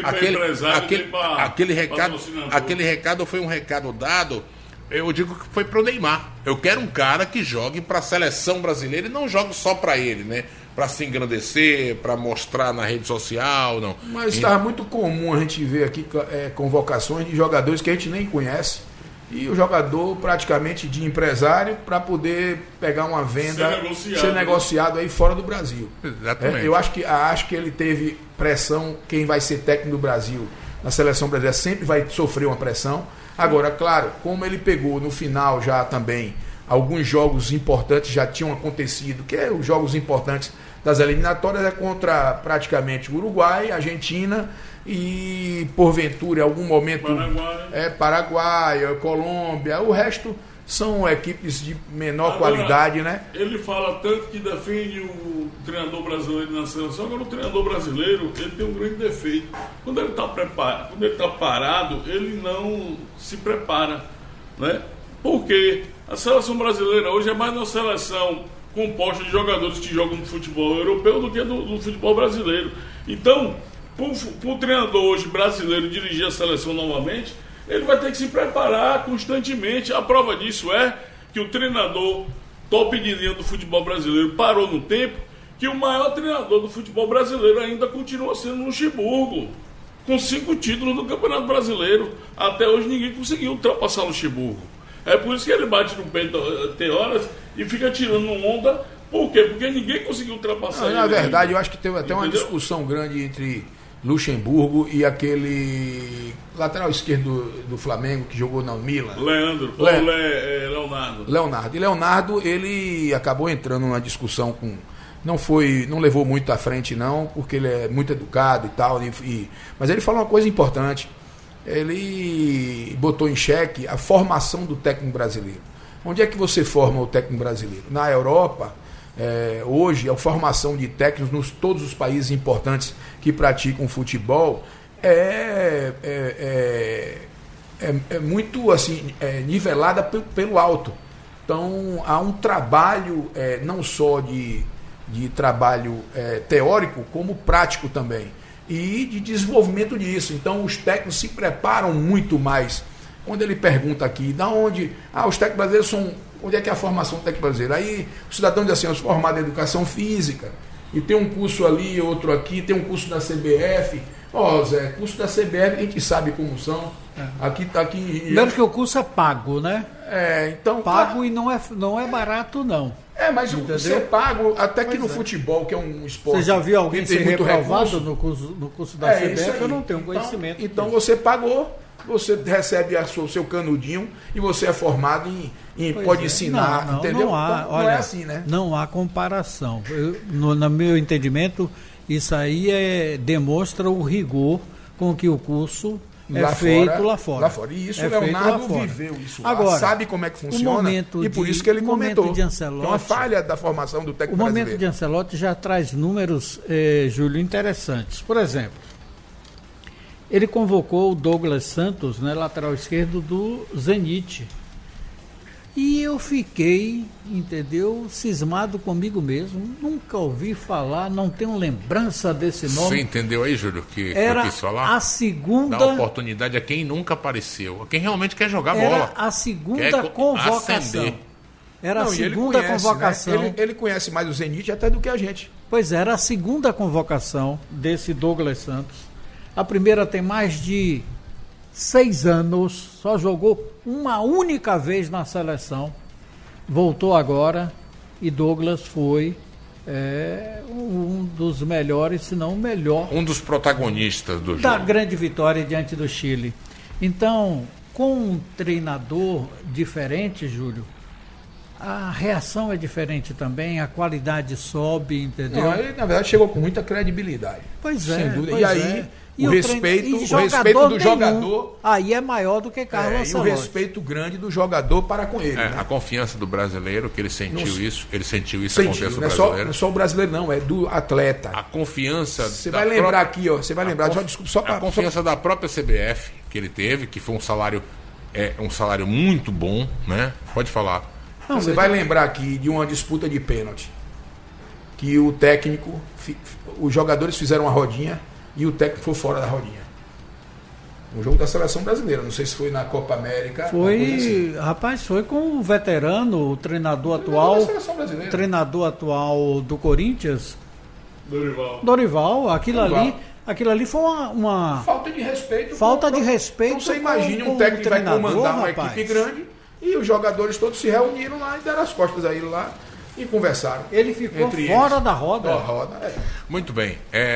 Aquele recado foi um recado dado, eu digo que foi para o Neymar. Eu quero um cara que jogue para a seleção brasileira e não jogue só para ele, né? Para se engrandecer, para mostrar na rede social, não. Mas está muito comum a gente ver aqui convocações de jogadores que a gente nem conhece. E o jogador praticamente de empresário para poder pegar uma venda, ser negociado aí fora do Brasil. Exatamente. Eu acho que ele teve pressão. Quem vai ser técnico do Brasil na seleção brasileira sempre vai sofrer uma pressão. Agora, claro, como ele pegou no final já também alguns jogos importantes já tinham acontecido, que os jogos importantes das eliminatórias contra praticamente o Uruguai, Argentina e porventura em algum momento Paraguai, Colômbia. O resto são equipes de menor qualidade, né? Ele fala tanto que defende o treinador brasileiro na seleção. Agora o treinador brasileiro, ele tem um grande defeito. Quando ele está parado, ele não se prepara, né? Porque a seleção brasileira hoje é mais uma seleção composta de jogadores que jogam no futebol europeu do que do futebol brasileiro. Então, para o treinador hoje brasileiro dirigir a seleção novamente, ele vai ter que se preparar constantemente. A prova disso é que o treinador top de linha do futebol brasileiro parou no tempo, que o maior treinador do futebol brasileiro ainda continua sendo Luxemburgo, com 5 títulos do Campeonato Brasileiro. Até hoje ninguém conseguiu ultrapassar o Luxemburgo. É por isso que ele bate no peito tem horas e fica tirando onda. Por quê? Porque ninguém conseguiu ultrapassar ele. Na verdade, eu acho que teve até uma discussão grande entre Luxemburgo e aquele lateral esquerdo do Flamengo que jogou na Milan. Leonardo. E Leonardo, ele acabou entrando numa discussão com... Não levou muito à frente não, porque ele é muito educado e tal, mas ele falou uma coisa importante. Ele botou em xeque a formação do técnico brasileiro. Onde é que você forma o técnico brasileiro? Na Europa, hoje, a formação de técnicos nos todos os países importantes que praticam futebol é muito assim, nivelada pelo alto. Então, há um trabalho não só de trabalho teórico, como prático também, e de desenvolvimento disso. Então, os técnicos se preparam muito mais. Quando ele pergunta aqui, da onde? Os técnicos brasileiros são... Onde é que é a formação do técnico brasileiro? Aí o cidadão diz assim, eu sou formado em educação física, e tem um curso ali, outro aqui, tem um curso da CBF. Zé, curso da CBF, a gente sabe como são. Aqui. Lembra que o curso é pago, né? Então... Pago e não é barato, não. Mas você é pago, até que no futebol, que é um esporte... Você já viu alguém ser reprovado no curso da CBF? Eu não tenho conhecimento. Então você pagou, você recebe o seu canudinho e você é formado em pode ensinar, entendeu? Não é assim, né? Não há comparação. No meu entendimento, isso aí demonstra o rigor com que o curso feito lá fora. E isso o Leonardo viveu isso lá. Agora, sabe como é que funciona e por isso que ele comentou. Então, a falha da formação do técnico brasileiro. O momento de Ancelotti já traz números, Júlio, interessantes. Por exemplo, ele convocou o Douglas Santos, né, lateral esquerdo do Zenit. E eu fiquei, cismado comigo mesmo. Nunca ouvi falar, não tenho lembrança desse nome. Você entendeu aí, Júlio, que eu quis falar? A segunda... Dá oportunidade a quem nunca apareceu, a quem realmente quer jogar bola. Era a segunda convocação. Ascender. Era a segunda convocação. Né? Ele conhece mais o Zenit até do que a gente. Pois era a segunda convocação desse Douglas Santos. A primeira tem mais de 6 anos, só jogou uma única vez na seleção, voltou agora e Douglas foi um dos melhores, se não o melhor. Um dos protagonistas do jogo. Da grande vitória diante do Chile. Então, com um treinador diferente, Júlio, a reação é diferente também, a qualidade sobe, entendeu? Não, ele, na verdade, chegou com muita credibilidade. Pois é. Sem dúvida. Pois e aí, o respeito do jogador. Aí é maior do que Carlos Ancelotti. E o respeito grande do jogador para com ele. Né? A confiança do brasileiro, que ele sentiu isso. Ele sentiu isso, a confiança do brasileiro. Não é só o brasileiro, não, é do atleta. A confiança. Você vai lembrar aqui, ó. Você vai lembrar, desculpa, só para. A confiança da própria CBF que ele teve, que foi um salário muito bom, né? Pode falar. Não, você vai lembrar aqui de uma disputa de pênalti. Que o técnico, os jogadores fizeram uma rodinha e o técnico foi fora da rodinha. Um jogo da seleção brasileira, não sei se foi na Copa América. Foi, assim. Rapaz, foi com o veterano, o treinador atual. Treinador atual do Corinthians. Dorival. Aquilo ali foi uma falta de respeito. Falta de respeito. Então você imagine um técnico que vai comandar uma equipe grande e os jogadores todos se reuniram lá e deram as costas a ele lá. E conversaram. Ele ficou fora da roda. Muito bem.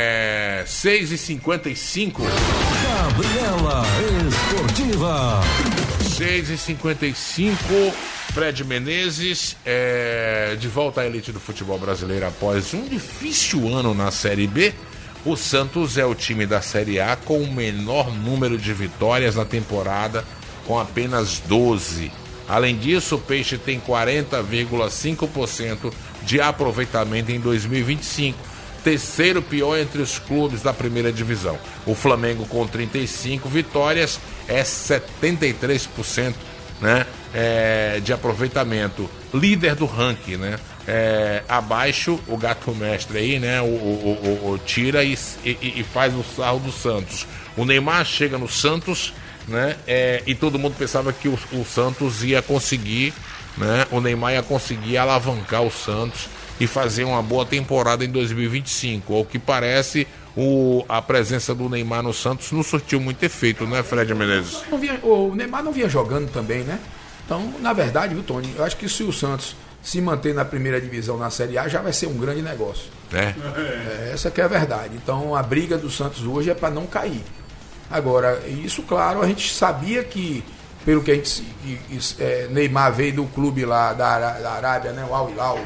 6h55. Gabriela Esportiva. 6h55. Fred Menezes de volta à elite do futebol brasileiro após um difícil ano na Série B. O Santos é o time da Série A com o menor número de vitórias na temporada, com apenas 12. Além disso, o Peixe tem 40,5% de aproveitamento em 2025, terceiro pior entre os clubes da primeira divisão. O Flamengo, com 35 vitórias, é 73%, né, de aproveitamento, líder do ranking, né? Abaixo o gato mestre aí, né? O tira e faz o sarro do Santos. O Neymar chega no Santos, né? E todo mundo pensava que o Santos ia conseguir, né? O Neymar ia conseguir alavancar o Santos e fazer uma boa temporada em 2025. Ao que parece, a presença do Neymar no Santos não surtiu muito efeito, né, Fred Menezes? O Neymar não vinha jogando também, né? Então, na verdade, viu, Tony? Eu acho que se o Santos se manter na primeira divisão na Série A já vai ser um grande negócio. Essa que é a verdade. Então a briga do Santos hoje é para não cair. Agora, isso claro, a gente sabia que, pelo que a gente Neymar veio do clube lá da Arábia, né, o Al Hilal.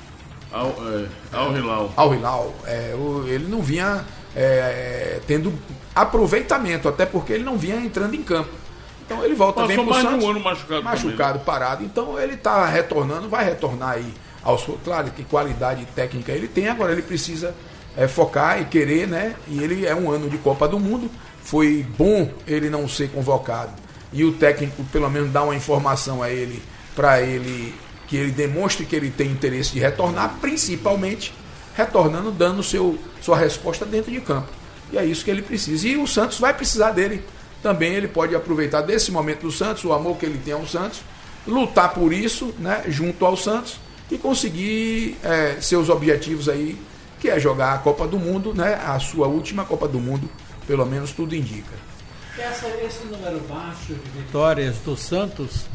Al Hilal. Ele não vinha tendo aproveitamento, até porque ele não vinha entrando em campo. Então ele volta bem pro Santos. Passou mais de um ano machucado, parado. Então ele está retornando, vai retornar aí. Claro que qualidade técnica ele tem, agora ele precisa focar e querer, né? E ele é um ano de Copa do Mundo. Foi bom ele não ser convocado. E o técnico pelo menos dá uma informação a ele, para ele, que ele demonstre que ele tem interesse de retornar, principalmente retornando, dando sua resposta dentro de campo. E é isso que ele precisa. E o Santos vai precisar dele. Também ele pode aproveitar desse momento do Santos, o amor que ele tem ao Santos, lutar por isso, né, junto ao Santos, e conseguir seus objetivos aí, que é jogar a Copa do Mundo, né, a sua última Copa do Mundo, pelo menos tudo indica. Esse número baixo de vitórias do Santos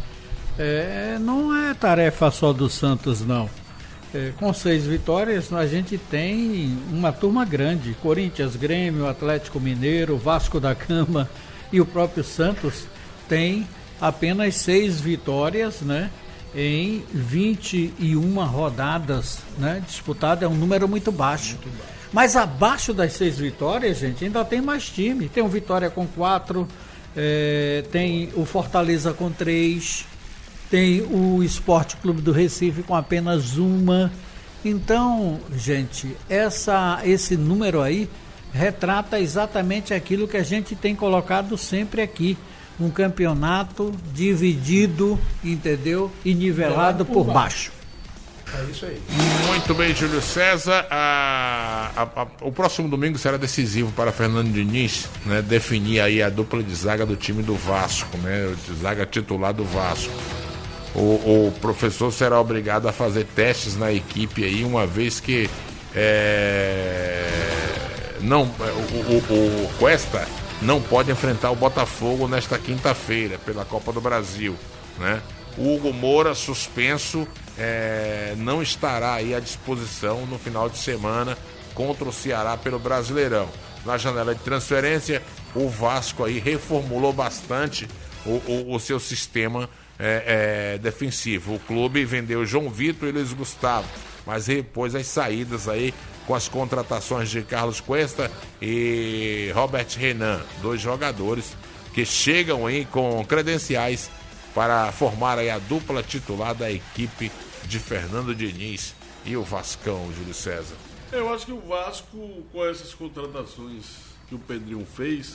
não é tarefa só do Santos, não. Com 6 vitórias, a gente tem uma turma grande. Corinthians, Grêmio, Atlético Mineiro, Vasco da Gama e o próprio Santos tem apenas 6 vitórias, né, em 21 rodadas, né, disputadas. É um número muito baixo. Mas abaixo das 6 vitórias, gente, ainda tem mais time. Tem o Vitória com 4, tem o Fortaleza com 3, tem o Esporte Clube do Recife com apenas 1. Então, gente, esse número aí retrata exatamente aquilo que a gente tem colocado sempre aqui. Um campeonato dividido, entendeu? E nivelado por baixo. É isso aí. Muito bem, Júlio César. O próximo domingo será decisivo para Fernando Diniz, né, definir aí a dupla de zaga do time do Vasco, né, de zaga titular do Vasco. O professor será obrigado a fazer testes na equipe aí, uma vez que o Cuesta não pode enfrentar o Botafogo nesta quinta-feira pela Copa do Brasil, né? O Hugo Moura, suspenso, não estará aí à disposição no final de semana contra o Ceará pelo Brasileirão. Na janela de transferência, o Vasco aí reformulou bastante o seu sistema defensivo. O clube vendeu João Vitor e Luiz Gustavo, mas repôs as saídas aí com as contratações de Carlos Cuesta e Robert Renan, 2 jogadores que chegam aí com credenciais para formar aí a dupla titular da equipe de Fernando Diniz e o Vascão, Júlio César. Eu acho que o Vasco, com essas contratações que o Pedrinho fez,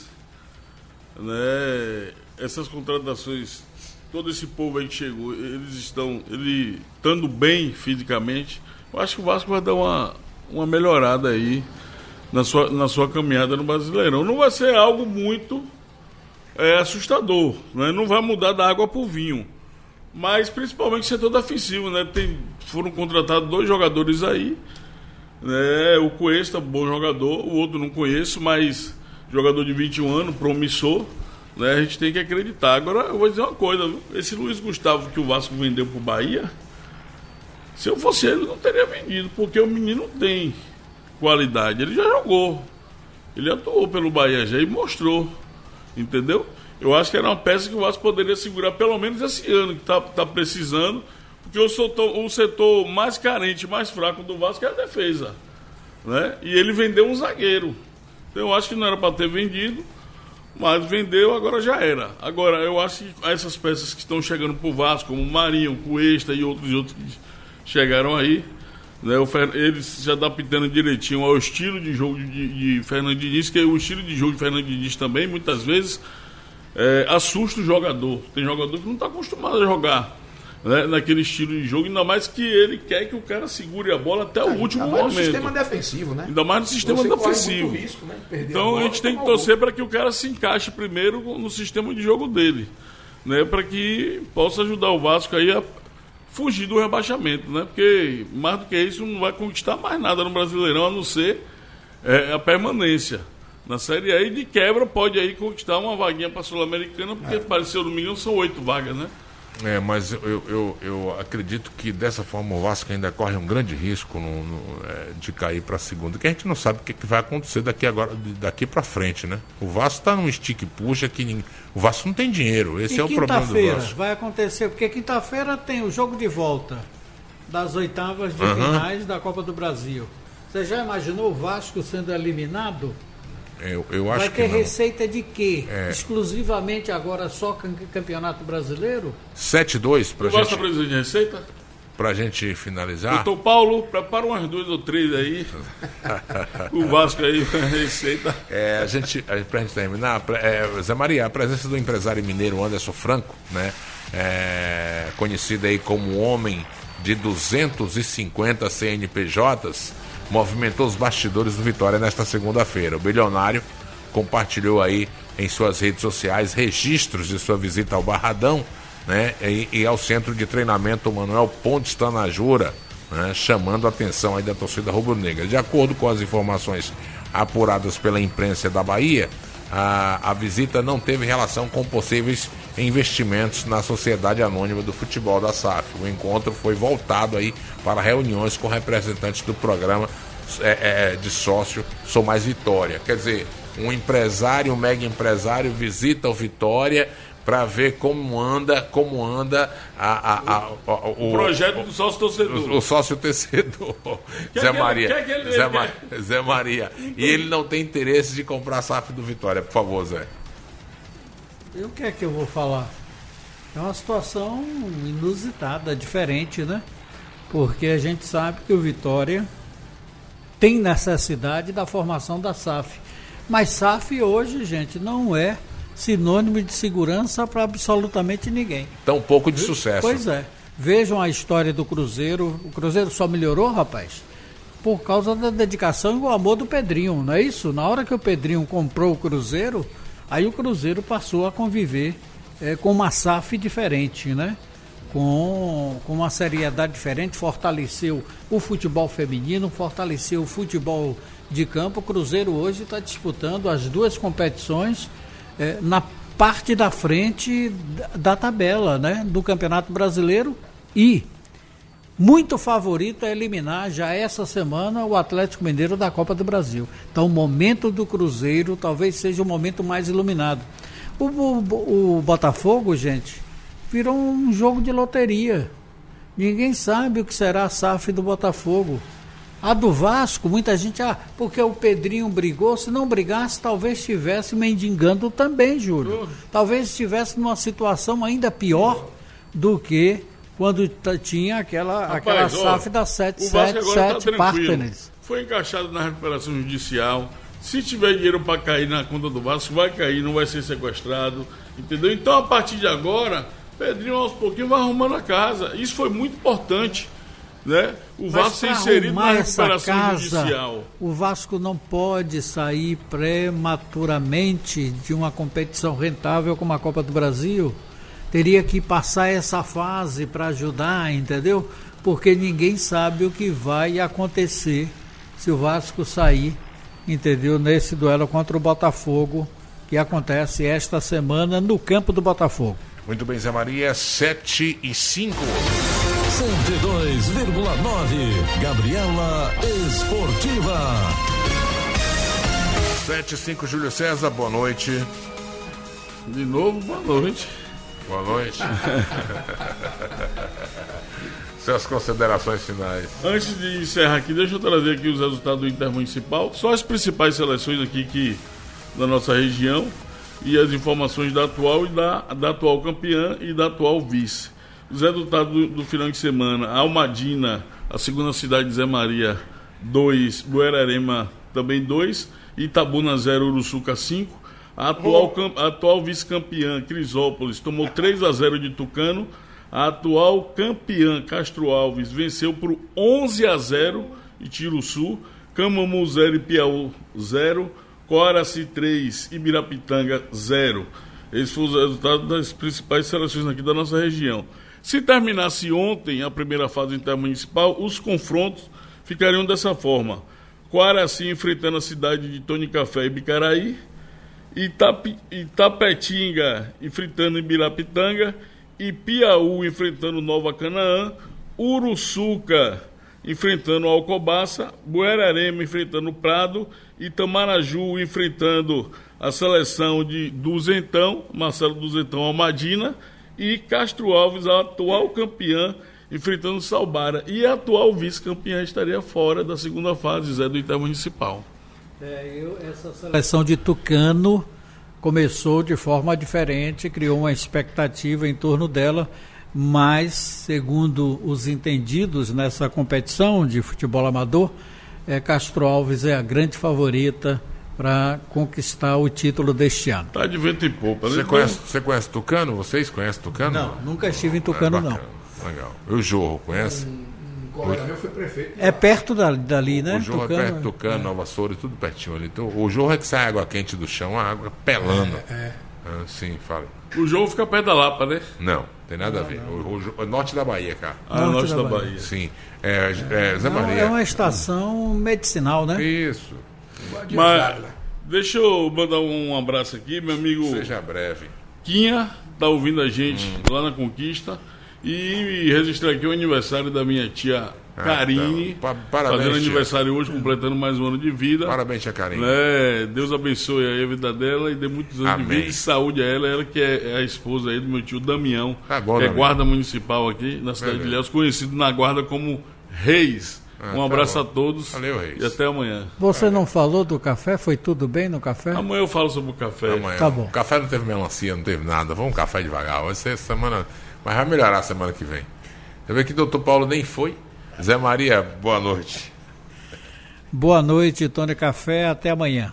né, essas contratações, todo esse povo aí que chegou, ele estando bem fisicamente, eu acho que o Vasco vai dar uma melhorada aí na sua caminhada no Brasileirão. Não vai ser algo muito assustador, né? Não vai mudar da água pro vinho, mas principalmente o setor defensivo, né? Foram contratados 2 jogadores aí, né? O Cuesta, bom jogador, o outro não conheço, mas jogador de 21 anos, promissor, né? A gente tem que acreditar. Agora eu vou dizer uma coisa, viu? Esse Luiz Gustavo que o Vasco vendeu pro Bahia, se eu fosse ele, não teria vendido, porque o menino tem qualidade, ele já jogou, ele atuou pelo Bahia já e mostrou. Entendeu? Eu acho que era uma peça que o Vasco poderia segurar pelo menos esse ano, que tá precisando, porque o setor mais carente, mais fraco do Vasco é a defesa, né? E ele vendeu um zagueiro. Então eu acho que não era para ter vendido, mas vendeu, agora já era. Agora, eu acho que essas peças que estão chegando pro Vasco, como o Marinho, o Cuesta e outros que chegaram aí, né, eles se adaptando direitinho ao estilo de jogo de Fernando Diniz, que o estilo de jogo de Fernando Diniz também, muitas vezes, assusta o jogador. Tem jogador que não está acostumado a jogar, né, naquele estilo de jogo, ainda mais que ele quer que o cara segure a bola até o último momento. Ainda mais no sistema defensivo, né? Ainda mais no sistema defensivo. Risco, né? Então a gente tem que torcer para que o cara se encaixe primeiro no sistema de jogo dele, né, para que possa ajudar o Vasco aí a fugir do rebaixamento, né? Porque mais do que isso não vai conquistar mais nada no Brasileirão, a não ser a permanência na Série A, e de quebra pode aí conquistar uma vaguinha para a Sul-Americana, porque pareceu no mínimo são 8 vagas, né? Mas eu acredito que dessa forma o Vasco ainda corre um grande risco de cair para a segunda, que a gente não sabe o que vai acontecer daqui para frente, né? O Vasco está num estique-puxa que o Vasco não tem dinheiro, esse é o problema do Vasco. Quinta-feira vai acontecer, porque quinta-feira tem o jogo de volta das oitavas de finais da Copa do Brasil. Você já imaginou o Vasco sendo eliminado? Eu acho vai que ter não. Receita de quê? Exclusivamente agora só Campeonato Brasileiro? 7-2 pra gente. Gosta de receita? Pra gente finalizar. Doutor Paulo, prepara umas 2 ou 3 aí. O Vasco aí, receita. Pra gente terminar, Zé Maria, a presença do empresário mineiro Anderson Franco, né? Conhecido aí como um homem de 250 CNPJs, movimentou os bastidores do Vitória nesta segunda-feira. O bilionário compartilhou aí em suas redes sociais registros de sua visita ao Barradão, né, e ao centro de treinamento Manuel Pontes Tanajura, né, chamando a atenção aí da torcida rubro-negra. De acordo com as informações apuradas pela imprensa da Bahia, a visita não teve relação com possíveis investimentos na Sociedade Anônima do Futebol da SAF. O encontro foi voltado aí para reuniões com representantes do programa de sócio Sou Mais Vitória. Quer dizer, um empresário, um mega empresário visita o Vitória para ver como anda o projeto do sócio torcedor. O sócio torcedor. Zé Maria. E ele não tem interesse de comprar a SAF do Vitória. Por favor, Zé. E o que é que eu vou falar? É uma situação inusitada, diferente, né? Porque a gente sabe que o Vitória tem necessidade da formação da SAF. Mas SAF hoje, gente, não é sinônimo de segurança para absolutamente ninguém. Tão pouco de sucesso. Pois é. Vejam a história do Cruzeiro. O Cruzeiro só melhorou, rapaz, por causa da dedicação e o amor do Pedrinho, não é isso? Na hora que o Pedrinho comprou o Cruzeiro, aí o Cruzeiro passou a conviver com uma SAF diferente, né? Com uma seriedade diferente, fortaleceu o futebol feminino, fortaleceu o futebol de campo. O Cruzeiro hoje está disputando as duas competições na parte da frente da tabela, né, do Campeonato Brasileiro, e muito favorito a eliminar já essa semana o Atlético Mineiro da Copa do Brasil. Então o momento do Cruzeiro talvez seja o momento mais iluminado. O Botafogo, gente, virou um jogo de loteria. Ninguém sabe o que será a SAF do Botafogo. A do Vasco, muita gente, porque o Pedrinho brigou, se não brigasse, talvez estivesse mendigando também, Júlio. Talvez estivesse numa situação ainda pior do que quando tinha aquela SAF da 777 Partners. Foi encaixado na recuperação judicial. Se tiver dinheiro para cair na conta do Vasco, vai cair, não vai ser sequestrado, entendeu? Então, a partir de agora, Pedrinho aos pouquinhos vai arrumando a casa. Isso foi muito importante, né? O Vasco ser inserido na recuperação judicial. O Vasco não pode sair prematuramente de uma competição rentável como a Copa do Brasil. Teria que passar essa fase para ajudar, entendeu? Porque ninguém sabe o que vai acontecer se o Vasco sair, entendeu? Nesse duelo contra o Botafogo, que acontece esta semana no campo do Botafogo. Muito bem, Zé Maria, 7:05. 102,9. Gabriela Esportiva. 7:05, Júlio César, boa noite. De novo, boa noite. Boa noite. Suas considerações finais. Antes de encerrar aqui, deixa eu trazer aqui os resultados do Intermunicipal. Só as principais seleções aqui da nossa região e as informações da atual e da atual campeã e da atual vice. Os resultados do final de semana: Almadina, a segunda cidade de Zé Maria, 2, Buerarema também 2, Itabuna 0, Uruçuca 5. A atual vice-campeã, Crisópolis, tomou 3-0 de Tucano. A atual campeã, Castro Alves, venceu por 11-0 de Tiruçu. Camamu 0 e Piauí 0. Coaraci 3, Ibirapitanga 0. Esses foram os resultados das principais seleções aqui da nossa região. Se terminasse ontem a primeira fase intermunicipal, os confrontos ficariam dessa forma: Coaraci enfrentando a cidade de Tony Café e Bicaraí, Itapetinga enfrentando Ibirapitanga Ipiaú enfrentando Nova Canaã, Uruçuca enfrentando Alcobaça, Buerarema enfrentando Prado, Itamaraju enfrentando a seleção de Duzentão, Marcelo Duzentão Almadina, e Castro Alves, a atual campeã, enfrentando Salbara. E a atual vice-campeã estaria fora da segunda fase, Zé, do Intermunicipal. Essa seleção de Tucano começou de forma diferente, criou uma expectativa em torno dela, mas, segundo os entendidos nessa competição de futebol amador, Castro Alves é a grande favorita para conquistar o título deste ano. Tá de vento em popa, né? Você conhece Tucano? Vocês conhecem Tucano? Não, nunca estive em Tucano, não. Legal. E o Jorro, conhece? Um colega meu foi prefeito. É perto dali, né? O Jorro é perto de Tucano, Nova Soura, tudo pertinho ali. Então, o Jorro é que sai água quente do chão, a água pelando. Sim, fala. O Jorro fica perto da Lapa, né? Não, tem nada a ver. O norte da Bahia, cara. Norte da Bahia. Sim. Zé Maria. É uma estação medicinal, né? Isso. Mas deixa eu mandar um abraço aqui, meu amigo. Seja breve. Quinha tá ouvindo a gente lá na Conquista. E registrar aqui o aniversário da minha tia Karine. Então, parabéns, fazendo aniversário hoje, completando mais um ano de vida. Parabéns, tia Karine. Deus abençoe aí a vida dela e dê muitos anos de vida e saúde a ela. Ela que é a esposa aí do meu tio Damião, bom, que é guarda municipal aqui na cidade de Ilhéus, conhecido na guarda como Reis. Um abraço a todos. Valeu, Reis. E até amanhã. Você não falou do café? Foi tudo bem no café? Amanhã eu falo sobre o café. Amanhã. Tá bom. O café não teve melancia, não teve nada. Vamos um café devagar. Vai ser semana. Mas vai melhorar a semana que vem. Você vê que o doutor Paulo nem foi. Zé Maria, boa noite. Boa noite, Tony Café. Até amanhã.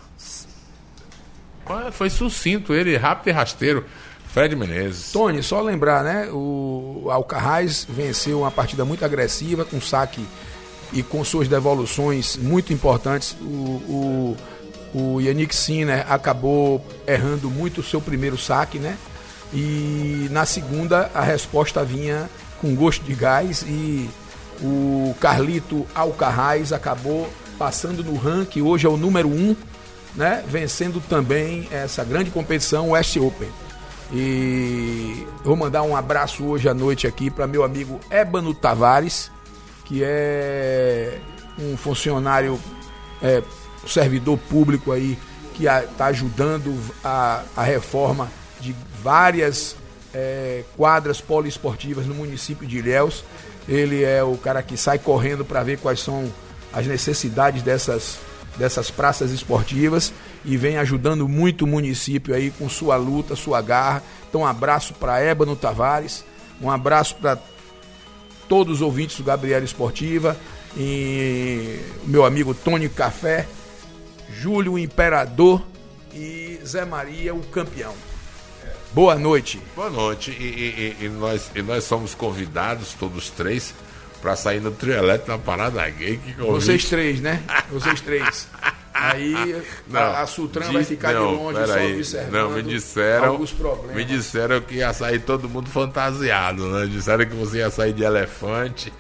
Foi sucinto ele, rápido e rasteiro. Fred Menezes. Tony, só lembrar, né? O Alcarrás venceu uma partida muito agressiva, com saque e com suas devoluções muito importantes. O Yannick Sinner acabou errando muito o seu primeiro saque, né? E na segunda a resposta vinha com gosto de gás e o Carlito Alcarrás acabou passando no ranking, hoje é o número 1, né? Vencendo também essa grande competição, o West Open. E vou mandar um abraço hoje à noite aqui para meu amigo Ébano Tavares, que é um funcionário, um servidor público aí, que está ajudando a reforma de várias quadras poliesportivas no município de Ilhéus. Ele é o cara que sai correndo para ver quais são as necessidades dessas praças esportivas e vem ajudando muito o município aí com sua luta, sua garra. Então um abraço para Ébano Tavares, um abraço para todos os ouvintes do Gabriela Esportiva e meu amigo Tony Café, Júlio o Imperador e Zé Maria o Campeão. Boa noite. Boa noite. E nós somos convidados, todos três, para sair no trio elétrico na Parada Gay. Vocês três, né? Vocês três. Aí a Sutran vai ficar de longe só observando. Não, me disseram que ia sair todo mundo fantasiado, né? Disseram que você ia sair de elefante.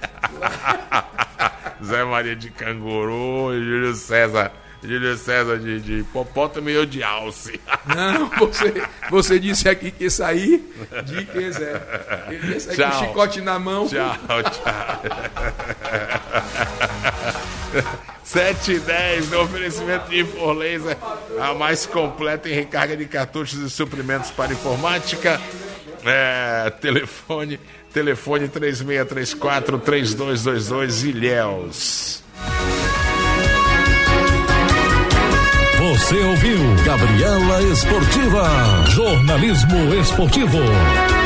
Zé Maria de canguru e Júlio César de hipopótamo e eu de alce. Não, você disse aqui que ia sair de que Zé. Ele ia sair com o chicote na mão. Tchau. 7h10, no oferecimento de Inforlaser, a mais completa em recarga de cartuchos e suprimentos para informática. Telefone 3634-3222 Ilhéus. Você ouviu Gabriela Esportiva, jornalismo esportivo.